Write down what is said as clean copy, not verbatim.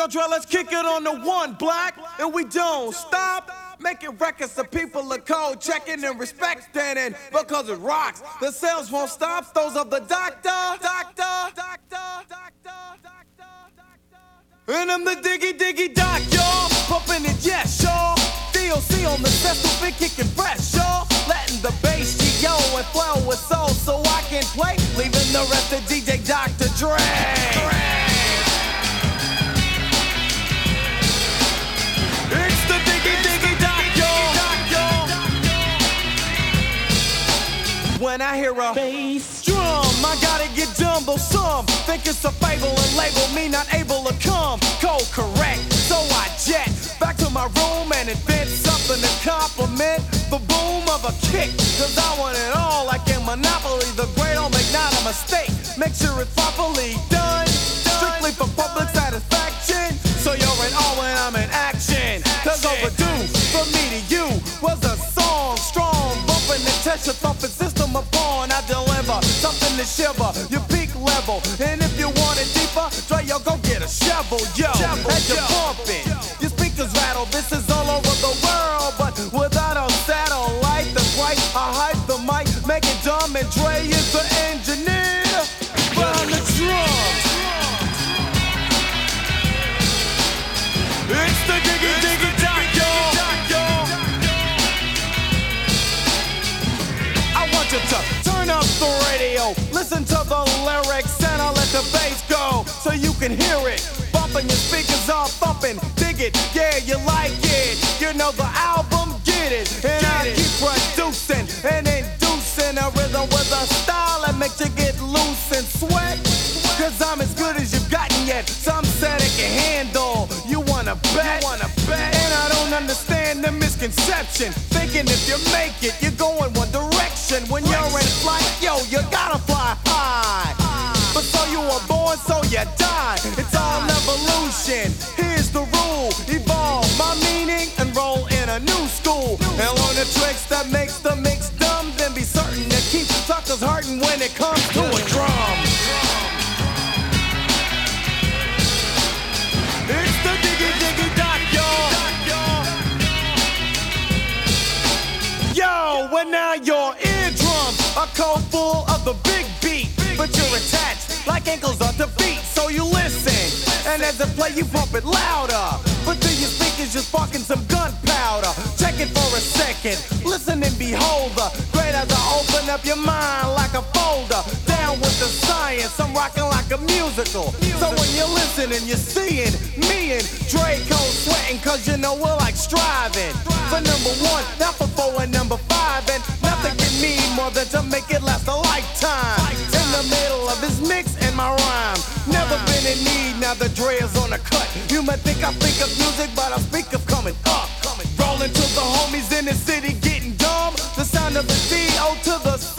Yo, Dre, let's kick it on the one, black, and we don't stop. Making records so people are cold, checking and respecting it because it rocks. The sales won't stop, those of the doctor. And I'm the diggy doc, y'all. Pumping it, yes, y'all. DOC on the set, who been kicking fresh, y'all. Letting the bass G.O. and flow with soul so I can play. Leaving the rest of DJ Dr. Dre. It's the diggy doc, y'all. When I hear a bass drum, I gotta get dumb, though some think it's a fable and label me not able to come. Cold correct, so I jet back to my room and invent something to compliment the boom of a kick. Cause I want it all like in Monopoly. The great don't make not a mistake. Make sure it's properly done, strictly for public satisfaction. So you're in awe when I'm in action. Cause overdue from me to you was a song strong, bumping the test your thumping system upon. I deliver something to shiver your peak level. And if you want it deeper, Dre, yo, go get a shovel, yo. As you're pumping, your speakers rattle. This is all over the world, but without a satellite, that's right. I hype the mic, make it dumb, and Dre is the engineer behind the drums. It's the diggy doc, y'all. I want you to turn up the radio, listen to the lyrics, and I'll let the bass go so you can hear it. Bumping your speakers are thumping, dig it, yeah, you like it. You know the album, get it, and I keep producing and inducing a rhythm with a style that makes you get loose and sweat. Cause I'm as good as you've gotten yet. Some said it can handle. You wanna bet? And I don't understand the misconception. Thinking if you make it, you're going one direction. When you're in flight, yo, you gotta fly high. But so you were born, so you die. It's all evolution. Here's the rule: evolve my meaning and roll in a new school. And learn the tricks that makes the mix dumb. Then be certain to keep suckers hurting when it comes to a drum. It's the diggy doc, y'all. Yo, when now your eardrums are cold full of the big beat, but you're attached like ankles are to feet. So you listen, and as it play, you pump it louder. But to your speakers, you're sparking some gunpowder. Check it for a second, listen and behold the great as I open up your mind like a folder. Down with the science, I'm rocking like a musical. So when you're listening, you're seeing me and Draco sweating, cause you know we're like striving for number one, not for four and number five. And nothing can mean more than to make it last a lifetime. In the middle of his mix and my rhyme, never been in need, now the Dre is on the cut. You might think I think of music, but I speak of coming up. Rolling to the homies in the city getting dumb. The sound of the D.O. to the